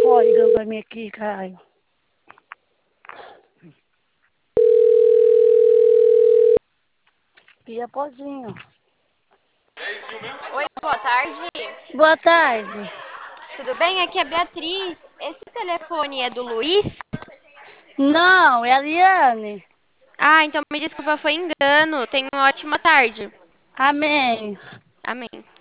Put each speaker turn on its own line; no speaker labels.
Pô, ligando pra mim aqui, caralho. Pia pozinho.
Oi, boa tarde.
Boa tarde.
Tudo bem? Aqui é a Beatriz. Esse telefone é do Luiz?
Não, é a Liane.
Ah, então me desculpa, foi engano. Tenha uma ótima tarde.
Amém.
Amém.